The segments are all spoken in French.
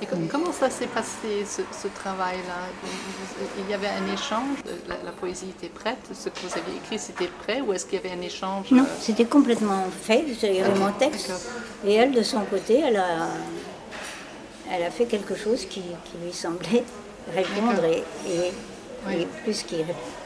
Et comment ça s'est passé, ce travail-là? Il y avait un échange, la poésie était prête, ce que vous aviez écrit, c'était prêt, ou est-ce qu'il y avait un échange? Non, c'était complètement fait, il y avait mon texte, et elle, de son côté, elle a fait quelque chose qui lui semblait répondre, et plus qui...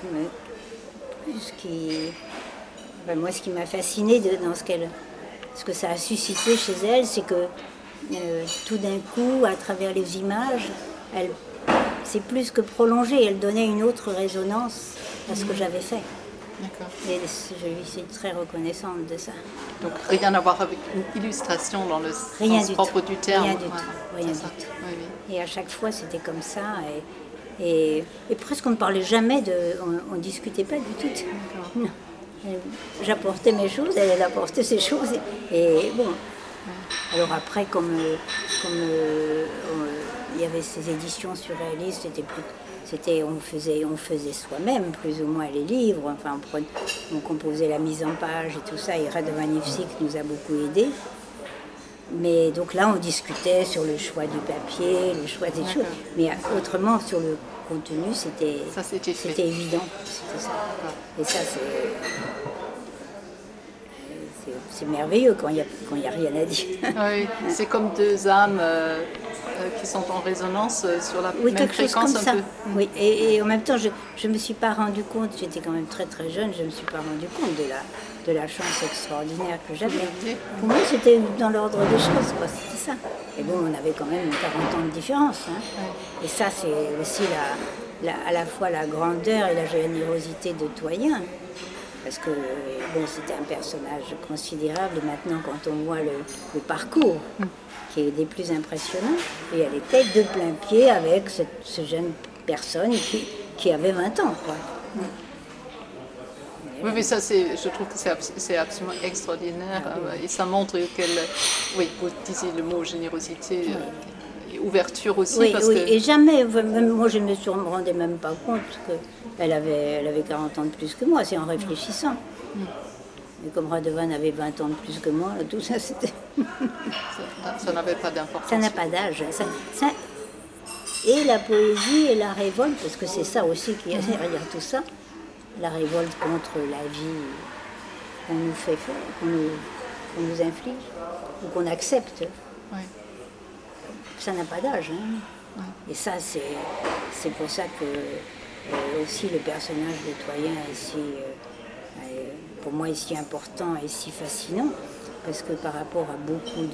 moi, ce qui m'a fascinée dans ce que ça a suscité chez elle, c'est que tout d'un coup, à travers les images, c'est plus que prolongé, elle donnait une autre résonance à ce que j'avais fait. D'accord. Et je lui suis très reconnaissante de ça. Donc rien à voir avec une illustration dans le sens propre du terme. Rien du tout. Rien du tout. Oui. Et à chaque fois, c'était comme ça. Et presque on ne parlait jamais on ne discutait pas du tout. Non. J'apportais mes choses, elle apportait ses choses. Et bon. Alors après, comme il y avait ces éditions surréalistes, on faisait soi-même plus ou moins les livres. Enfin, on composait la mise en page et tout ça. Et Radovan Ivsik nous a beaucoup aidés. Mais donc là, on discutait sur le choix du papier, le choix des choses. Mais autrement, sur le contenu, c'était évident. C'était ça. Et ça, c'est merveilleux quand il n'y a rien à dire. Oui, c'est comme deux âmes qui sont en résonance sur la même fréquence un peu. Oui, et en même temps, je ne me suis pas rendu compte, j'étais quand même très très jeune, je ne me suis pas rendu compte de la chance extraordinaire que j'avais. Pour moi, c'était dans l'ordre des choses, quoi, c'était ça. Et bon, on avait quand même 40 ans de différence. Hein. Et ça, c'est aussi à la fois la grandeur et la générosité de Toyen. Parce que bon, c'était un personnage considérable, et maintenant quand on voit le parcours, qui est des plus impressionnants, et elle était de plein pied avec ce jeune personne qui avait 20 ans. Quoi. Oui, mais ça, je trouve que c'est absolument extraordinaire, et ça montre oui, vous disiez le mot générosité, et ouverture aussi. Oui, parce que... et jamais, moi je ne me rendais même pas compte qu'elle avait 40 ans de plus que moi, c'est en réfléchissant. Et comme Radovan avait 20 ans de plus que moi, tout ça c'était... ça n'avait pas d'importance. Ça n'a pas d'âge. Et la poésie et la révolte, parce que c'est ça aussi qui est derrière tout ça, la révolte contre la vie qu'on nous fait faire, qu'on nous inflige, ou qu'on accepte. Oui. Ça n'a pas d'âge. Hein. Et ça, c'est pour ça que aussi le personnage de Toyen pour moi, est si important et si fascinant, parce que par rapport à beaucoup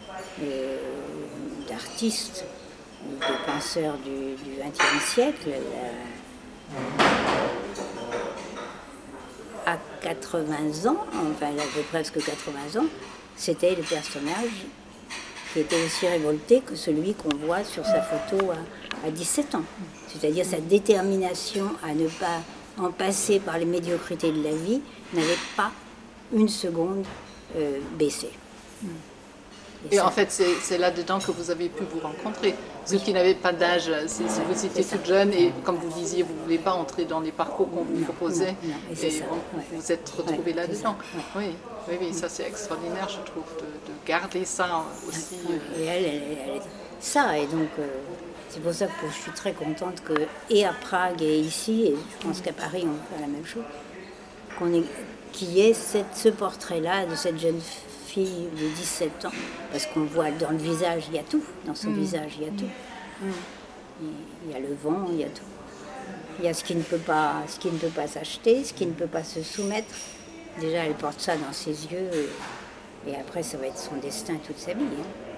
d'artistes, de penseurs du XXe siècle, à 80 ans, enfin elle avait presque 80 ans, c'était le personnage qui était aussi révolté que celui qu'on voit sur sa photo à 17 ans. C'est-à-dire sa détermination à ne pas en passer par les médiocrités de la vie n'avait pas une seconde baissé. Et en fait, c'est là-dedans que vous avez pu vous rencontrer. Vous qui n'avez pas d'âge, vous étiez toute jeune et comme vous disiez, vous ne voulez pas entrer dans les parcours qu'on vous proposait. Et vous êtes retrouvés là-dedans. Oui, ça c'est extraordinaire, je trouve, de garder ça aussi. Et elle ça, et donc c'est pour ça que je suis très contente que, et à Prague et ici, et je pense qu'à Paris on fait la même chose, qu'il y ait ce portrait-là de cette jeune fille de 17 ans, parce qu'on voit dans le visage, il y a tout, dans son visage, il y a tout. Il y a le vent, il y a tout. Il y a ce qui ne peut pas s'acheter, ce qui ne peut pas se soumettre. Déjà, elle porte ça dans ses yeux, et après, ça va être son destin toute sa vie. Hein.